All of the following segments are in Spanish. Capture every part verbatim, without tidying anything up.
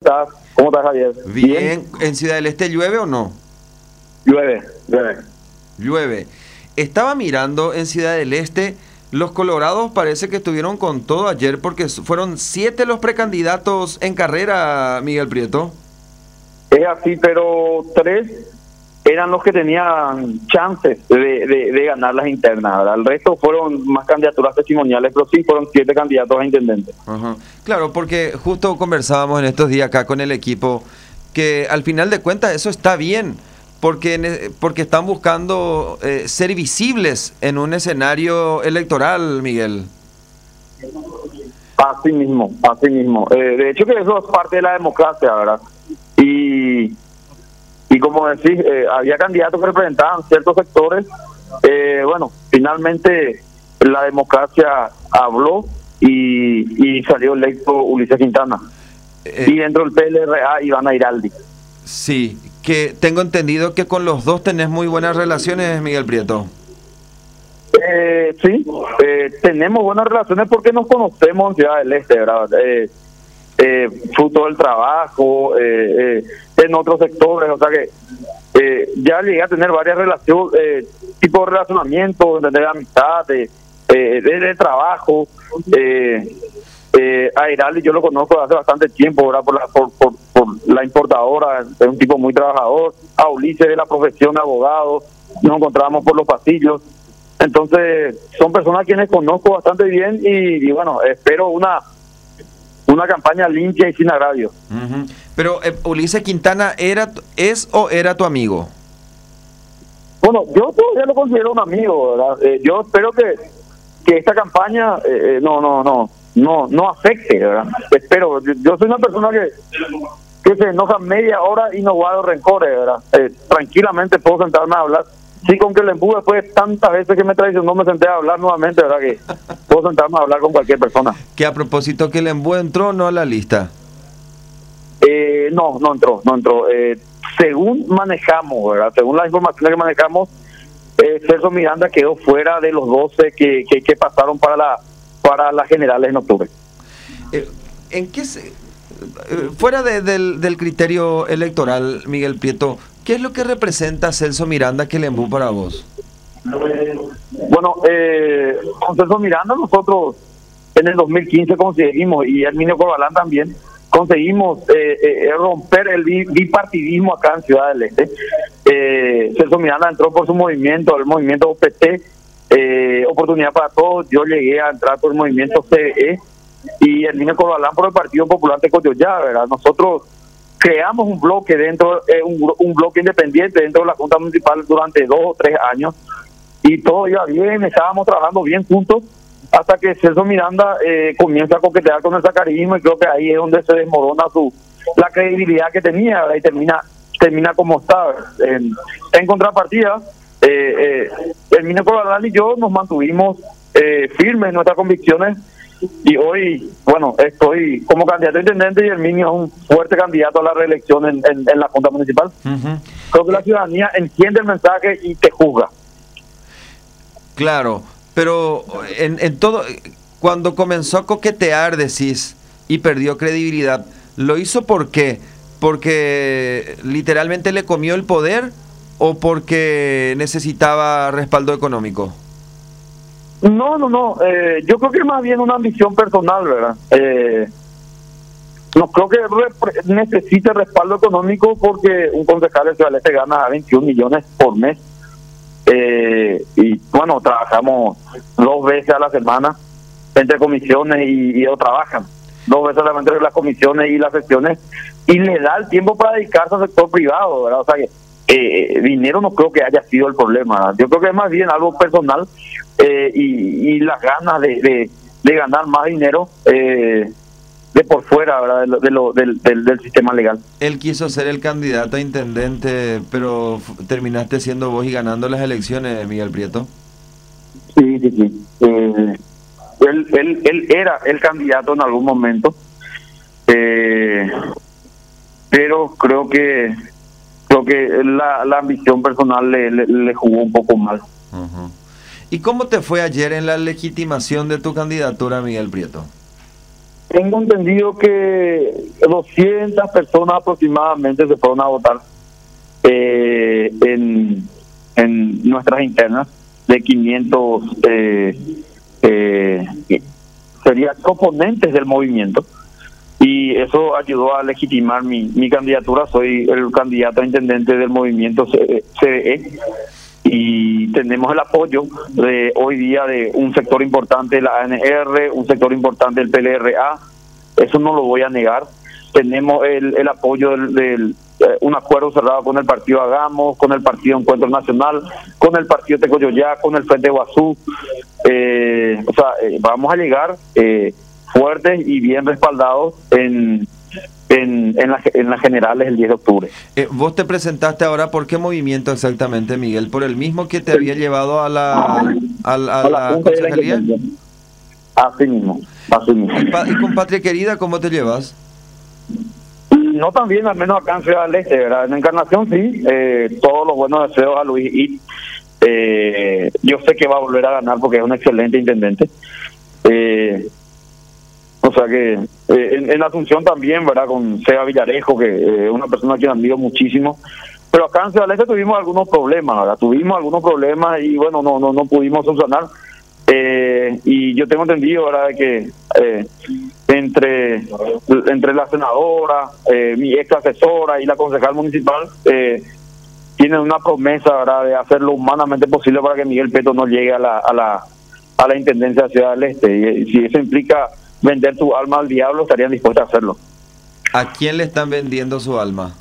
estás? ¿Cómo estás, Javier? Bien. Bien. ¿En Ciudad del Este llueve o no? Llueve, llueve. Llueve. Estaba mirando en Ciudad del Este, los colorados parece que estuvieron con todo ayer porque fueron siete los precandidatos en carrera, Miguel Prieto. Es así, pero tres eran los que tenían chances de, de, de ganar las internas, ¿verdad? El resto fueron más candidaturas testimoniales, pero sí fueron siete candidatos a intendente. Ajá. Claro, porque justo conversábamos en estos días acá con el equipo que al final de cuentas eso está bien, porque, porque están buscando eh, ser visibles en un escenario electoral, Miguel. Así mismo, así mismo. Eh, de hecho que eso es parte de la democracia, ¿verdad? Y... Y como decís, eh, había candidatos que representaban ciertos sectores. Eh, bueno, finalmente la democracia habló y, y salió electo Ulises Quintana. Eh, y dentro del P L R A, Iván Airaldi. Sí, que tengo entendido que con los dos tenés muy buenas relaciones, Miguel Prieto. Eh, sí, eh, tenemos buenas relaciones porque nos conocemos en Ciudad del Este, ¿verdad? Eh, eh, fruto del trabajo, eh, eh, en otros sectores, o sea que eh, ya llegué a tener varias relaciones, eh, tipo de relacionamiento, de, de amistad, de, eh, de, de trabajo. Eh, eh, a Airaldi yo lo conozco hace bastante tiempo, ¿verdad? Por la, por, por, por la importadora, es un tipo muy trabajador. A Ulises de la profesión de abogado, nos encontramos por los pasillos. Entonces, son personas a quienes conozco bastante bien y, y bueno, espero una una campaña limpia y sin agravio. Uh-huh. Pero eh, Ulises Quintana era es o era tu amigo. Bueno, yo todavía lo considero un amigo, ¿verdad? Eh, yo espero que que esta campaña eh, no no no no no afecte, ¿verdad? Espero. Yo, yo soy una persona que que se enoja media hora y no guardo rencores, ¿verdad? Eh, tranquilamente puedo sentarme a hablar. Sí, con que el Lembu, después de tantas veces que me traicionó, me senté a hablar nuevamente, ¿verdad? Que puedo sentarme a hablar con cualquier persona. Que a propósito, que el Lembu entró no a la lista. Eh, no, no entró, no entró. Eh, según manejamos, ¿verdad? Según las informaciones que manejamos, eh, Celso Miranda quedó fuera de los doce que, que, que pasaron para la para las generales en octubre. Eh, ¿En qué se, eh, fuera de, del, del criterio electoral, Miguel Prieto, ¿qué es lo que representa Celso Miranda que Lembu para vos? Bueno, eh, con Celso Miranda nosotros en el dos mil quince conseguimos, y Herminio Corbalán también, conseguimos eh, eh, romper el bipartidismo acá en Ciudad del Este. Eh, Celso Miranda entró por su movimiento, el movimiento O P T, eh, Oportunidad para Todos. Yo llegué a entrar por el movimiento C D E y Herminio Corbalán por el Partido Popular de Coyollá, ¿verdad? Nosotros creamos un bloque dentro, eh, un, un bloque independiente dentro de la Junta Municipal durante dos o tres años y todo iba bien, estábamos trabajando bien juntos hasta que Celso Miranda eh, comienza a coquetear con el sacarismo y creo que ahí es donde se desmorona su la credibilidad que tenía, ¿verdad? Y termina termina como está. En, en contrapartida, eh, eh, Herminio Corbalán y yo nos mantuvimos eh, firmes en nuestras convicciones. Y hoy, bueno, estoy como candidato a intendente y Herminio es un fuerte candidato a la reelección en, en, en la Junta Municipal. Uh-huh. Creo que la ciudadanía entiende el mensaje y te juzga. Claro, pero en, en todo, cuando comenzó a coquetear, decís, y perdió credibilidad, ¿lo hizo por qué? ¿Porque literalmente le comió el poder o porque necesitaba respaldo económico? No, no, no. Eh, yo creo que es más bien una ambición personal, ¿verdad? Eh, no creo que rep- necesite respaldo económico porque un concejal de Ciudad del Este gana veintiún millones por mes. Eh, y bueno, trabajamos dos veces a la semana entre comisiones y, y ellos trabajan dos veces solamente entre las comisiones y las sesiones y le da el tiempo para dedicarse al sector privado, ¿verdad? O sea que eh, dinero no creo que haya sido el problema, ¿verdad? Yo creo que es más bien algo personal. Eh, y, y las ganas de, de, de ganar más dinero eh, de por fuera, ¿verdad? De lo, de lo, del, del, del sistema legal. Él quiso ser el candidato a intendente, pero f- terminaste siendo vos y ganando las elecciones, Miguel Prieto. Sí, sí, sí. Eh, él, él, él era el candidato en algún momento, eh, pero creo que creo que la, la ambición personal le, le, le jugó un poco mal. Uh-huh. ¿Y cómo te fue ayer en la legitimación de tu candidatura, Miguel Prieto? Tengo entendido que doscientas personas aproximadamente se fueron a votar eh, en, en nuestras internas, de quinientos eh, eh, serían componentes del movimiento, y eso ayudó a legitimar mi, mi candidatura. Soy el candidato a intendente del movimiento C D E y tenemos el apoyo de hoy día de un sector importante de la A N R, un sector importante del P L R A, eso no lo voy a negar. Tenemos el, el apoyo del, del eh, un acuerdo cerrado con el partido Hagamos, con el partido Encuentro Nacional, con el partido Tecoyoyá, con el Frente Guazú. Eh, o sea, eh, vamos a llegar eh, fuertes y bien respaldados en en, en, la, en las generales el diez de octubre. Eh, vos te presentaste ahora, ¿por qué movimiento exactamente, Miguel? ¿Por el mismo que te había llevado a la, a, a, a la concejalía? Así mismo, así mismo. ¿Y, pa, y con Patria Querida cómo te llevas? No tan bien, al menos acá en Ciudad del Este, ¿verdad? En Encarnación sí, eh, todos los buenos deseos a Luis y eh, yo sé que va a volver a ganar porque es un excelente intendente. Eh, o sea que eh, en, en Asunción también, ¿verdad? Con Seba Villarejo, que es eh, una persona que admiro muchísimo. Pero acá en Ciudad del Este tuvimos algunos problemas, ¿verdad? Tuvimos algunos problemas y bueno, no no no pudimos solucionar. Eh, y yo tengo entendido, ¿verdad?, de que eh, entre entre la senadora, eh, mi ex asesora y la concejal municipal eh, tienen una promesa, ¿verdad?, de hacer lo humanamente posible para que Miguel Peto no llegue a la a la a la intendencia de Ciudad del Este. Y, y si eso implica vender tu alma al diablo, estarían dispuestos a hacerlo. ¿A quién le están vendiendo su alma?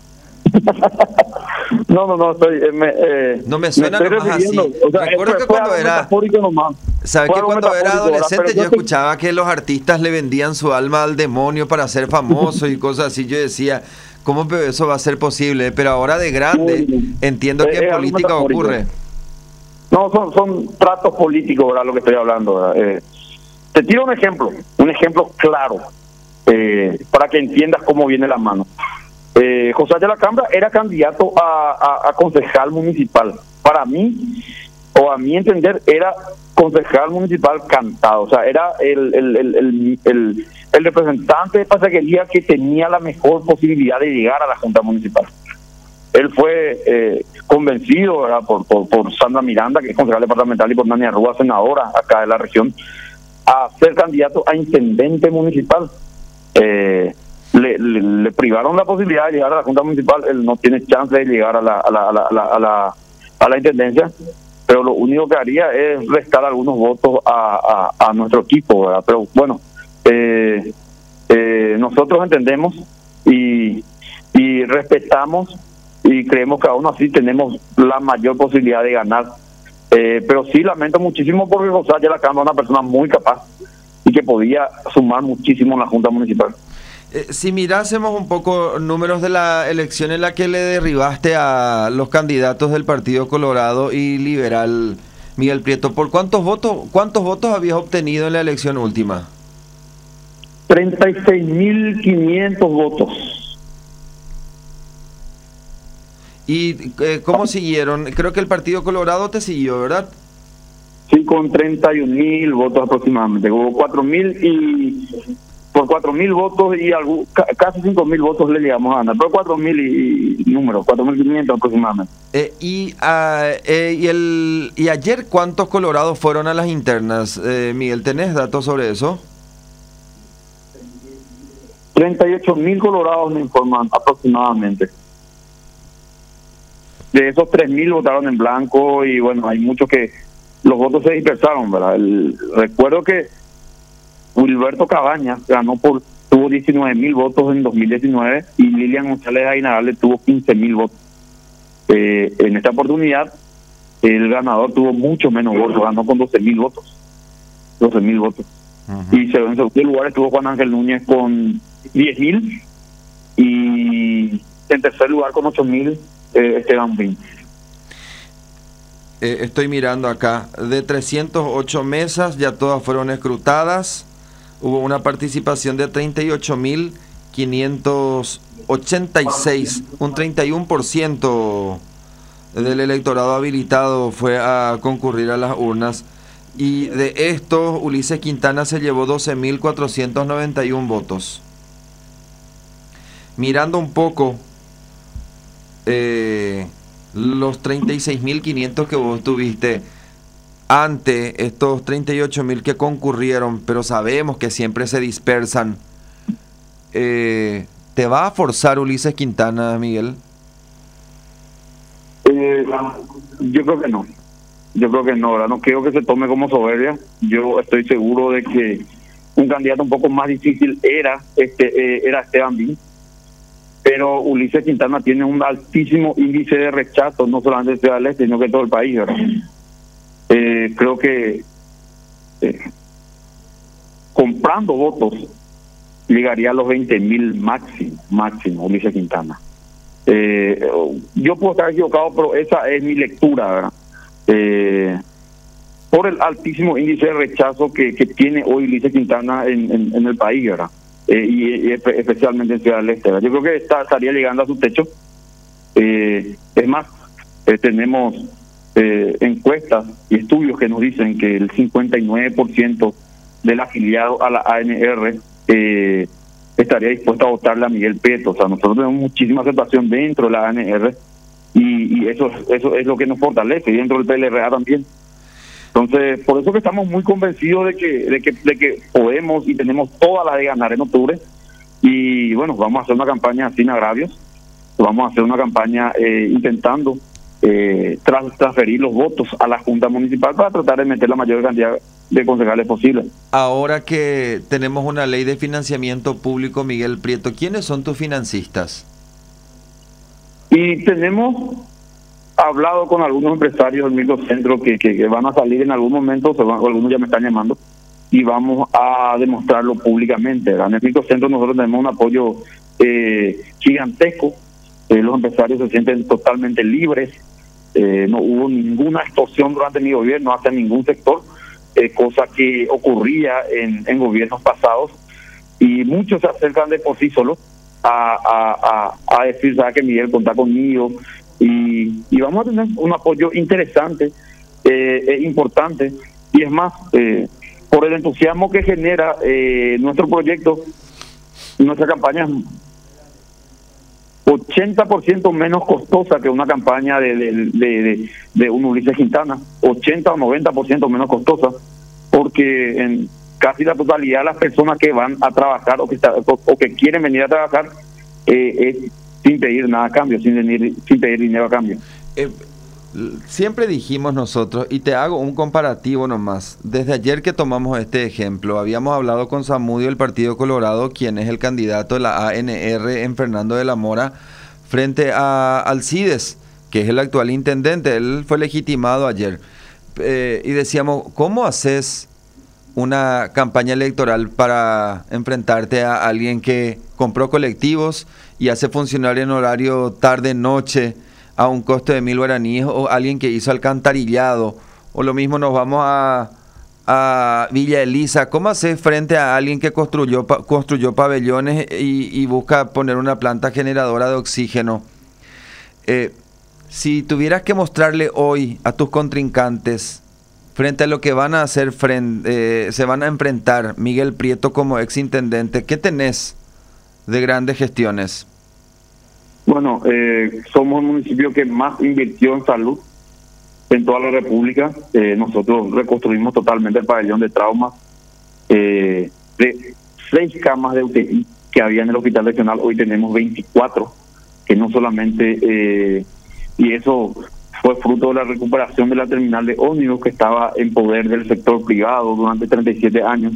No, no, no, estoy, eh, me, eh, no me suena me nomás así. O sea, recuerdo que cuando era, ¿sabes que cuando era adolescente yo escuchaba que los artistas le vendían su alma al demonio para ser famosos y cosas así? Yo decía, ¿cómo eso va a ser posible? Pero ahora de grande entiendo que en política ocurre. No, son son tratos políticos, ¿verdad?, lo que estoy hablando. Eh, te tiro un ejemplo, un ejemplo claro, eh, para que entiendas cómo viene la mano. Eh, José de la Cambra era candidato a, a, a concejal municipal. Para mí, o a mi entender, era concejal municipal cantado. O sea, era el, el, el, el, el, el representante de Pasaquería que tenía la mejor posibilidad de llegar a la Junta Municipal. Él fue eh, convencido, ¿verdad?, por, por, por Sandra Miranda, que es concejal departamental, y por Nania Rúa, senadora acá de la región, a ser candidato a intendente municipal. Eh, Le, le, le privaron la posibilidad de llegar a la Junta Municipal. Él no tiene chance de llegar a la a la, a la, a la, a la, a la Intendencia, pero lo único que haría es restar algunos votos a, a, a nuestro equipo, ¿verdad? Pero bueno, eh, eh, nosotros entendemos y, y respetamos y creemos que aún así tenemos la mayor posibilidad de ganar. Eh, pero sí lamento muchísimo porque José de la Cámara es una persona muy capaz y que podía sumar muchísimo en la Junta Municipal. Eh, si mirásemos un poco números de la elección en la que le derribaste a los candidatos del Partido Colorado y Liberal, Miguel Prieto, ¿por cuántos votos cuántos votos habías obtenido en la elección última? treinta y seis mil quinientos votos. ¿Y eh, cómo siguieron? Creo que el Partido Colorado te siguió, ¿verdad? Sí, con treinta y un mil votos aproximadamente. Hubo cuatro mil y... por cuatro mil votos y algo, casi cinco mil votos le llegamos a ganar, pero cuatro mil y, y números, cuatro mil quinientos aproximadamente. Eh, y, uh, eh, y, el, ¿Y ayer cuántos colorados fueron a las internas? Eh, Miguel, ¿tenés datos sobre eso? treinta y ocho mil colorados me informan aproximadamente. De esos tres mil votaron en blanco y bueno, hay muchos que los votos se dispersaron, ¿verdad? El, recuerdo que Wilberto Cabañas ganó por tuvo diecinueve mil votos en dos mil diecinueve y Lilian González Ainarale tuvo quince mil votos. Eh, en esta oportunidad el ganador tuvo mucho menos votos, ganó con doce mil votos. doce mil votos. Uh-huh. Y en segundo lugar estuvo Juan Ángel Núñez con diez mil y en tercer lugar con ocho mil eh, Esteban Bin. Eh, estoy mirando acá, de trescientas ocho mesas ya todas fueron escrutadas. Hubo una participación de treinta y ocho mil quinientos ochenta y seis, un treinta y uno por ciento del electorado habilitado fue a concurrir a las urnas. Y de estos, Ulises Quintana se llevó doce mil cuatrocientos noventa y uno votos. Mirando un poco eh, los treinta y seis mil quinientos que vos tuviste ante estos treinta y ocho mil que concurrieron, pero sabemos que siempre se dispersan, eh, ¿te va a forzar Ulises Quintana, Miguel? Eh, yo creo que no. Yo creo que no, ¿verdad? No creo que se tome como soberbia. Yo estoy seguro de que un candidato un poco más difícil era este eh, era Esteban Bin, pero Ulises Quintana tiene un altísimo índice de rechazo, no solamente en Ciudad del Este, sino que todo el país, ¿verdad? Eh, creo que eh, comprando votos llegaría a los veinte mil máximo, máximo Ulises Quintana. Eh, yo puedo estar equivocado, pero esa es mi lectura, ¿verdad? Eh, por el altísimo índice de rechazo que, que tiene hoy Ulises Quintana en, en, en el país, ¿verdad? Eh, y, y especialmente en Ciudad del Este, ¿verdad? Yo creo que está, estaría llegando a su techo. Eh, es más, eh, tenemos eh, encuestas y estudios que nos dicen que el cincuenta y nueve por ciento del afiliado a la A N R eh, estaría dispuesto a votarle a Miguel Prieto. O sea, nosotros tenemos muchísima aceptación dentro de la A N R y, y eso, eso es lo que nos fortalece, y dentro del P L R A también. Entonces, por eso que estamos muy convencidos de que, de que, de que podemos y tenemos todas las de ganar en octubre. Y bueno, vamos a hacer una campaña sin agravios, vamos a hacer una campaña eh, intentando eh, tras, transferir los votos a la Junta Municipal para tratar de meter la mayor cantidad de concejales posible. Ahora que tenemos una ley de financiamiento público, Miguel Prieto, ¿quiénes son tus financistas? Y tenemos hablado con algunos empresarios del microcentro que, que, que van a salir en algún momento, se van, algunos ya me están llamando, y vamos a demostrarlo públicamente, ¿verdad? En el microcentro nosotros tenemos un apoyo eh, gigantesco, eh, los empresarios se sienten totalmente libres, eh, no hubo ninguna extorsión durante mi gobierno hacia ningún sector, eh, cosa que ocurría en, en gobiernos pasados, y muchos se acercan de por sí solos a, a, a, a decir, ¿sabes que Miguel contá conmigo? Y, y vamos a tener un apoyo interesante, eh, eh, importante, y es más, eh, por el entusiasmo que genera eh, nuestro proyecto, nuestra campaña es ochenta por ciento menos costosa que una campaña de, de, de, de, de un Ulises Quintana, ochenta o noventa por ciento menos costosa, porque en casi la totalidad de las personas que van a trabajar o que, está, o, o que quieren venir a trabajar eh, es sin pedir nada a cambio, sin, venir, sin pedir dinero a cambio. Eh, siempre dijimos nosotros, y te hago un comparativo nomás, desde ayer que tomamos este ejemplo, habíamos hablado con Zamudio del Partido Colorado, quien es el candidato de la A N R en Fernando de la Mora, frente a Alcides, que es el actual intendente, él fue legitimado ayer, eh, y decíamos, ¿cómo haces una campaña electoral para enfrentarte a alguien que compró colectivos y hace funcionar en horario tarde-noche a un costo de mil guaraníes, o alguien que hizo alcantarillado, o lo mismo nos vamos a, a Villa Elisa? ¿Cómo haces frente a alguien que construyó, construyó pabellones y, y busca poner una planta generadora de oxígeno? Eh, si tuvieras que mostrarle hoy a tus contrincantes frente a lo que van a hacer, frente, eh, se van a enfrentar Miguel Prieto como exintendente, ¿qué tenés de grandes gestiones? Bueno, eh, somos el municipio que más invirtió en salud en toda la República. Eh, nosotros reconstruimos totalmente el pabellón de trauma. Eh, de seis camas de U T I que había en el Hospital Regional, hoy tenemos veinticuatro, que no solamente... Eh, y eso fue fruto de la recuperación de la terminal de ómnibus que estaba en poder del sector privado durante treinta y siete años.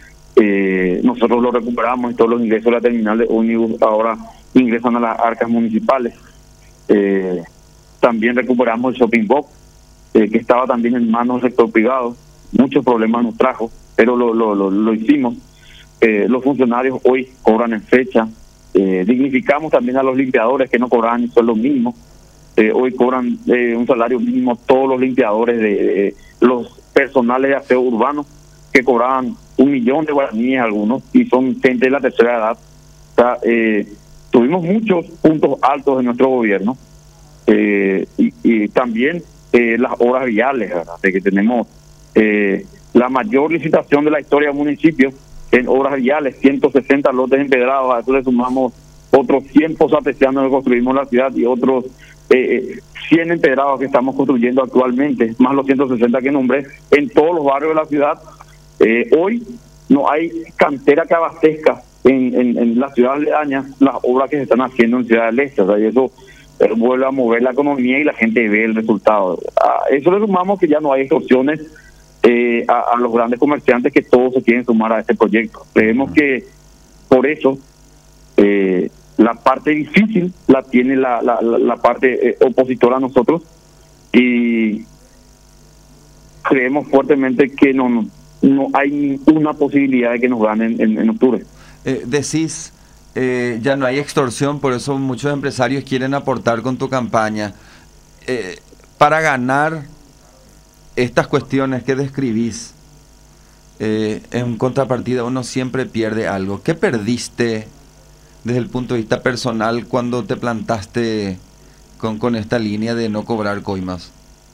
Eh, nosotros lo recuperamos y todos los ingresos de la terminal de ómnibus ahora ingresan a las arcas municipales. Eh, también recuperamos el shopping box, eh, que estaba también en manos del sector privado. Muchos problemas nos trajo, pero lo, lo, lo, lo hicimos. Eh, los funcionarios hoy cobran en fecha. Eh, dignificamos también a los limpiadores que no cobraban ni sueldo mínimo. Eh, hoy cobran eh, un salario mínimo todos los limpiadores, de, de los personales de aseo urbano, que cobraban un millón de guaraníes algunos, y son gente de la tercera edad. O sea, eh, tuvimos muchos puntos altos en nuestro gobierno, eh, y, y también eh, las obras viales, ¿verdad? De que tenemos eh, la mayor licitación de la historia del municipio en obras viales, ciento sesenta lotes empedrados, a eso le sumamos otros cien pozos artesianos que construimos en la ciudad y otros eh, cien empedrados que estamos construyendo actualmente, más los ciento sesenta que nombré, en todos los barrios de la ciudad. Eh, hoy no hay cantera que abastezca en, en, en las ciudades aledañas las obras que se están haciendo en Ciudad del Este, o sea, y eso eh, vuelve a mover la economía y la gente ve el resultado. A eso le sumamos que ya no hay extorsiones eh, a, a los grandes comerciantes, que todos se quieren sumar a este proyecto. Creemos que por eso eh, la parte difícil la tiene la, la, la, la parte eh, opositora a nosotros, y creemos fuertemente que no, no hay ninguna posibilidad de que nos ganen en, en octubre. Eh, decís, eh, ya no hay extorsión, por eso muchos empresarios quieren aportar con tu campaña. Eh, para ganar estas cuestiones que describís, eh, en contrapartida uno siempre pierde algo. ¿Qué perdiste desde el punto de vista personal cuando te plantaste con, con esta línea de no cobrar coimas?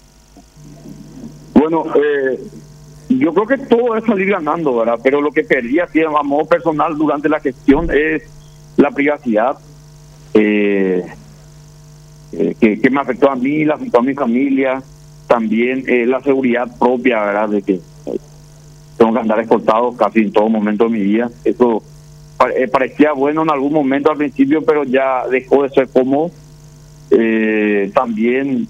Bueno, eh, yo creo que todo es salir ganando, ¿verdad? Pero lo que perdí así a modo personal durante la gestión es la privacidad, eh, eh, que, que me afectó a mí, la afectó a mi familia, también eh, la seguridad propia, ¿verdad? De que eh, tengo que andar escoltado casi en todo momento de mi vida. Eso pare, eh, parecía bueno en algún momento al principio, pero ya dejó de ser cómodo. Eh, también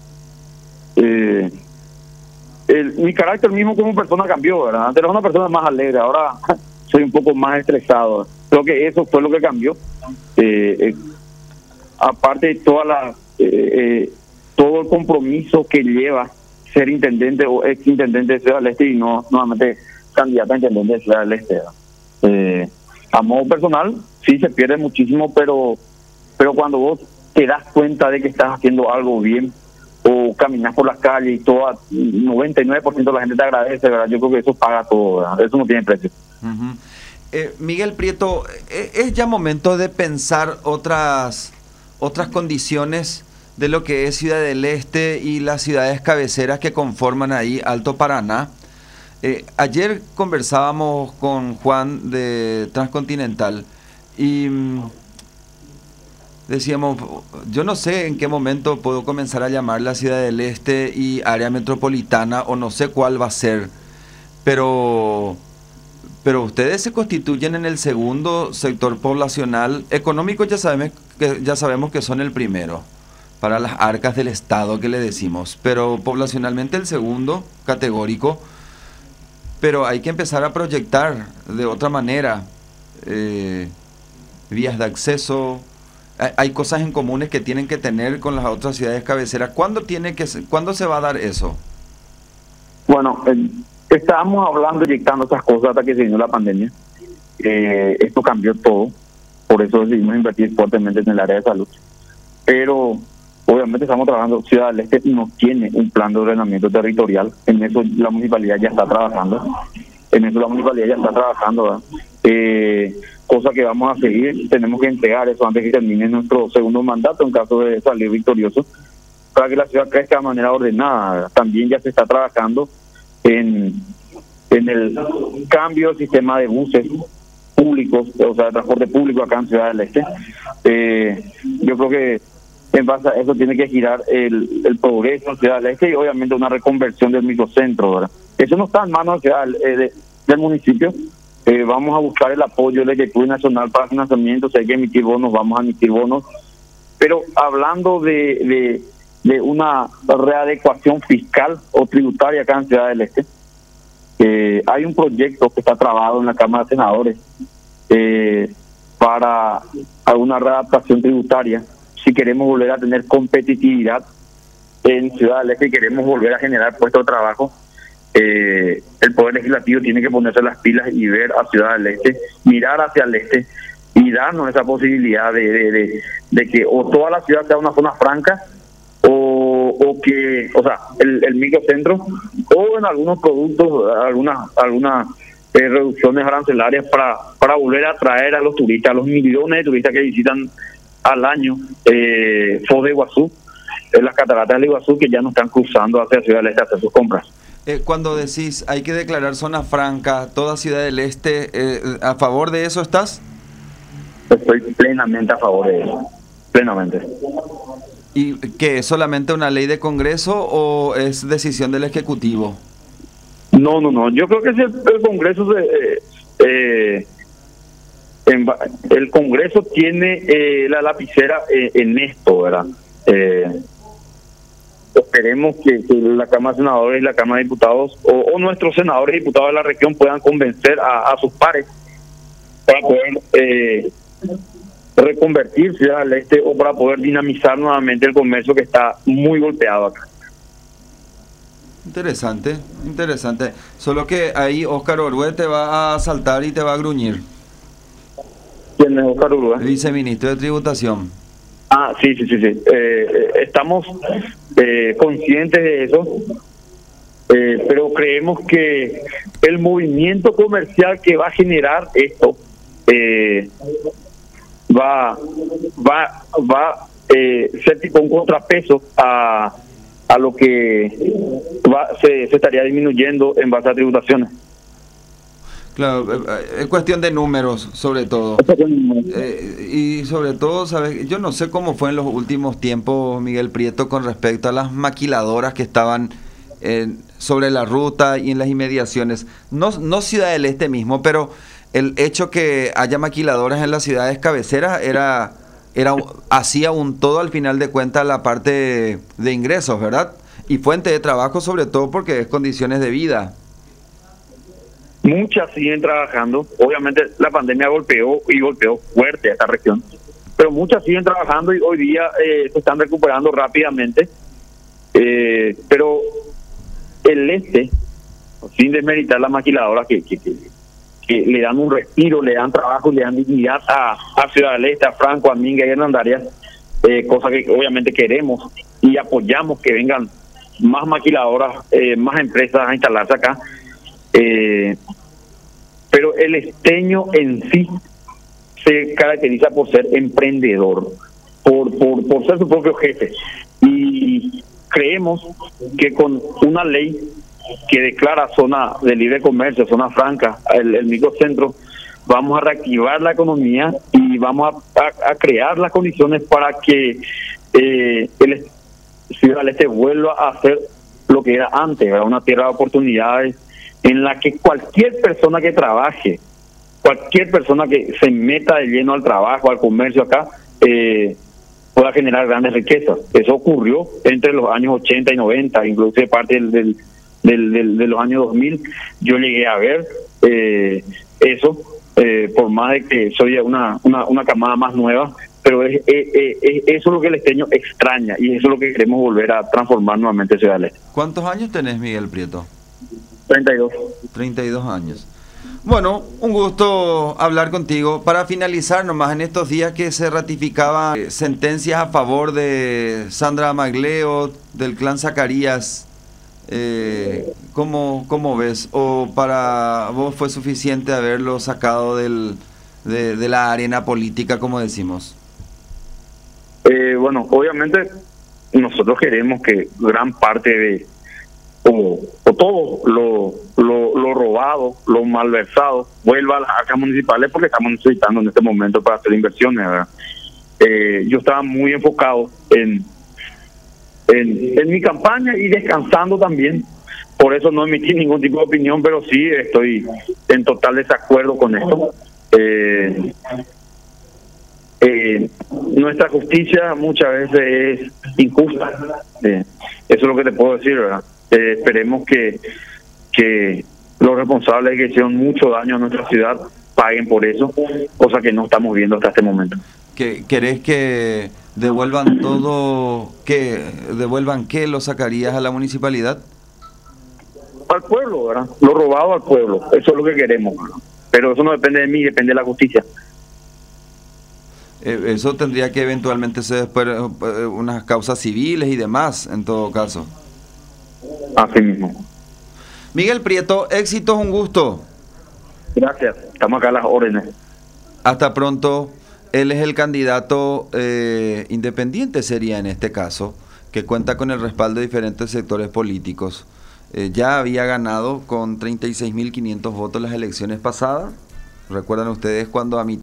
eh, el, mi carácter mismo como persona cambió, ¿verdad? Antes era una persona más alegre, ahora soy un poco más estresado. Creo que eso fue lo que cambió. Eh, eh, aparte de toda la, eh, eh, todo el compromiso que lleva ser intendente o ex intendente de Ciudad del Este y no nuevamente candidato a intendente de Ciudad del Este. Eh, a modo personal, sí se pierde muchísimo, pero, pero cuando vos te das cuenta de que estás haciendo algo bien, o caminas por las calles y todo, noventa y nueve por ciento de la gente te agradece, ¿verdad? Yo creo que eso paga todo, ¿verdad? Eso no tiene precio. Uh-huh. eh, Miguel Prieto, es ya momento de pensar otras otras condiciones de lo que es Ciudad del Este y las ciudades cabeceras que conforman ahí Alto Paraná. Eh, ayer conversábamos con Juan de Transcontinental y mmm, decíamos, yo no sé en qué momento puedo comenzar a llamar la Ciudad del Este y área metropolitana, o no sé cuál va a ser, pero, pero ustedes se constituyen en el segundo sector poblacional. Económico ya sabemos que, ya sabemos que son el primero, para las arcas del Estado que le decimos, pero poblacionalmente el segundo categórico. Pero hay que empezar a proyectar de otra manera, eh, vías de acceso. Hay cosas en comunes que tienen que tener con las otras ciudades cabeceras. ¿Cuándo tiene que ser, ¿cuándo se va a dar eso? Bueno, eh, estábamos hablando, inyectando esas cosas hasta que se vino la pandemia. Eh, esto cambió todo, por eso decidimos invertir fuertemente en el área de salud. Pero obviamente estamos trabajando. Ciudad del Este no tiene un plan de ordenamiento territorial. En eso la municipalidad ya está trabajando. En eso la municipalidad ya está trabajando, ¿verdad? Eh, cosa que vamos a seguir. Tenemos que entregar eso antes que termine nuestro segundo mandato, en caso de salir victorioso, para que la ciudad crezca de manera ordenada. También ya se está trabajando en, en el cambio del sistema de buses públicos, o sea, de transporte público acá en Ciudad del Este. Eh, yo creo que en base a eso tiene que girar el, el progreso en Ciudad del Este y obviamente una reconversión del microcentro, ¿verdad? Eso no está en manos de, de, del municipio. Eh, vamos a buscar el apoyo del Ejecutivo Nacional para financiamiento. Si hay que emitir bonos, vamos a emitir bonos. Pero hablando de, de, de una readecuación fiscal o tributaria acá en Ciudad del Este, eh, hay un proyecto que está trabado en la Cámara de Senadores eh, para alguna readaptación tributaria. Si queremos volver a tener competitividad en Ciudad del Este y queremos volver a generar puestos de trabajo, Eh, el Poder Legislativo tiene que ponerse las pilas y ver a Ciudad del Este, mirar hacia el este y darnos esa posibilidad de, de, de, de que o toda la ciudad sea una zona franca o, o que, o sea, el, el microcentro, o en algunos productos, algunas algunas eh, reducciones arancelarias para, para volver a atraer a los turistas, a los millones de turistas que visitan al año eh, Foz de Iguazú, en las cataratas del Iguazú, que ya no están cruzando hacia Ciudad del Este a hacer sus compras. Eh, cuando decís hay que declarar zona franca, toda Ciudad del Este, eh, ¿a favor de eso estás? Estoy plenamente a favor de eso, plenamente. ¿Y qué es solamente una ley de Congreso o es decisión del Ejecutivo? No, no, no. Yo creo que si el, el Congreso se, eh, eh, en, el Congreso tiene eh, la lapicera eh, en esto, ¿verdad? Eh, esperemos que, que la Cámara de Senadores y la Cámara de Diputados o, o nuestros senadores y diputados de la región puedan convencer a, a sus pares para poder eh, reconvertir Ciudad del Este o para poder dinamizar nuevamente el comercio que está muy golpeado acá. Interesante, interesante. Solo que ahí Óscar Orué te va a saltar y te va a gruñir. ¿Quién es Óscar Orué? El viceministro de Tributación. Ah, sí, sí, sí, sí. Eh, estamos eh, conscientes de eso, eh, pero creemos que el movimiento comercial que va a generar esto eh, va va va eh, ser tipo un contrapeso a a lo que va, se, se estaría disminuyendo en base a tributaciones. Claro, es cuestión de números, sobre todo. Eh, y sobre todo, ¿sabes? Yo no sé cómo fue en los últimos tiempos, Miguel Prieto, con respecto a las maquiladoras que estaban eh, sobre la ruta y en las inmediaciones. No, no Ciudad del Este mismo, pero el hecho que haya maquiladoras en las ciudades cabeceras era, era hacía un todo al final de cuentas la parte de, de ingresos, ¿verdad? Y fuente de trabajo, sobre todo porque es condiciones de vida. Muchas siguen trabajando. Obviamente la pandemia golpeó y golpeó fuerte a esta región, pero muchas siguen trabajando y hoy día eh, se están recuperando rápidamente. Eh, pero el este, sin desmeritar las maquiladoras que, que, que, que le dan un respiro, le dan trabajo, le dan dignidad a, a Ciudad del Este, a Franco, a Minga y a Hernandarias, eh, cosa que obviamente queremos y apoyamos que vengan más maquiladoras, eh, más empresas a instalarse acá. Eh, pero el esteño en sí se caracteriza por ser emprendedor, por, por, por ser su propio jefe, y creemos que con una ley que declara zona de libre comercio, zona franca, el, el microcentro, vamos a reactivar la economía y vamos a, a, a crear las condiciones para que eh, el Ciudad del Este vuelva a ser lo que era antes, ¿verdad? Una tierra de oportunidades en la que cualquier persona que trabaje, cualquier persona que se meta de lleno al trabajo, al comercio acá, eh, pueda generar grandes riquezas. Eso ocurrió entre los años ochenta y noventa, incluso parte del, del, del, del, de los años dos mil. Yo llegué a ver eh, eso, eh, por más de que soy una, una, una camada más nueva, pero es, es, es, es, eso es lo que el esteño extraña y eso es lo que queremos volver a transformar nuevamente en Ciudad del Este. ¿Cuántos años tenés, Miguel Prieto? treinta y dos. treinta y dos años. Bueno, un gusto hablar contigo. Para finalizar, nomás en estos días que se ratificaban eh, sentencias a favor de Sandra Magleo, del clan Zacarías, eh, ¿cómo, ¿cómo ves? ¿O para vos fue suficiente haberlo sacado del, de, de la arena política, como decimos? Eh, bueno, obviamente nosotros queremos que gran parte de O, o todo lo, lo, lo robado, lo malversado, vuelva a las arcas municipales porque estamos necesitando en este momento para hacer inversiones, ¿verdad? Eh, yo estaba muy enfocado en, en, en mi campaña y descansando también, por eso no emití ningún tipo de opinión, pero sí estoy en total desacuerdo con esto. Eh, eh, nuestra justicia muchas veces es injusta, eh, eso es lo que te puedo decir, ¿verdad? Eh, esperemos que, que los responsables que hicieron mucho daño a nuestra ciudad paguen por eso, cosa que no estamos viendo hasta este momento. ¿Que, ¿Querés que devuelvan todo, que devuelvan qué lo sacarías a la municipalidad? Al pueblo, ¿verdad? Lo robado al pueblo, eso es lo que queremos, ¿verdad? Pero eso no depende de mí, depende de la justicia. Eh, eso tendría que eventualmente ser después eh, unas causas civiles y demás, en todo caso. Así mismo. Miguel Prieto, éxitos, un gusto. Gracias, estamos acá a las órdenes. Hasta pronto. Él es el candidato eh, independiente, sería en este caso, que cuenta con el respaldo de diferentes sectores políticos. eh, ya había ganado con treinta y seis mil quinientos votos las elecciones pasadas. Recuerdan ustedes cuando a mitad